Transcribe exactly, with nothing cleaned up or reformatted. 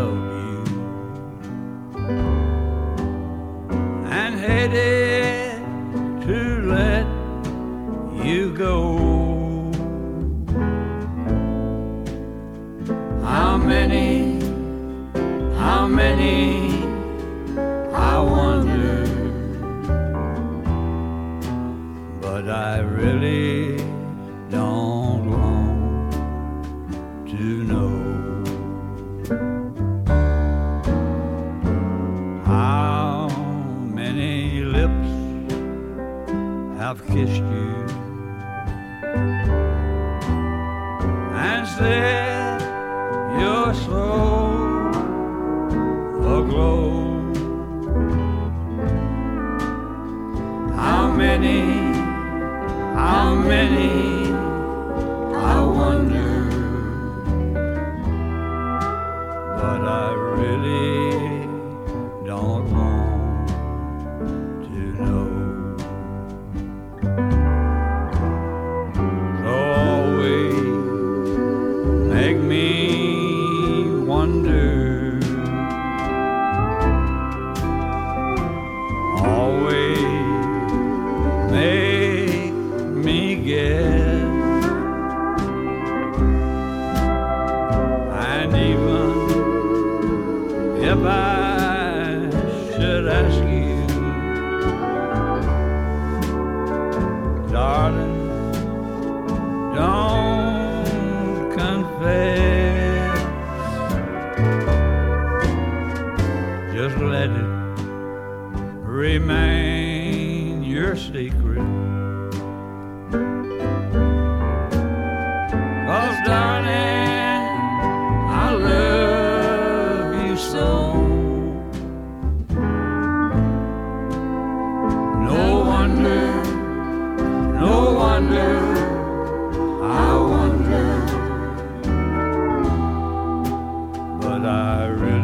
love you and hated to let you go. How many, how many, I wonder, but I really don't want to know. How many lips have kissed you and said you're so aglow? How many, how many, I wonder, but I really don't want to know. So always make me wonder, always make me guess, and even if I should ask you, darling, don't confess, just let it remain your secret. 'Cause darling, I love you so. No wonder, no wonder, I wonder, but I really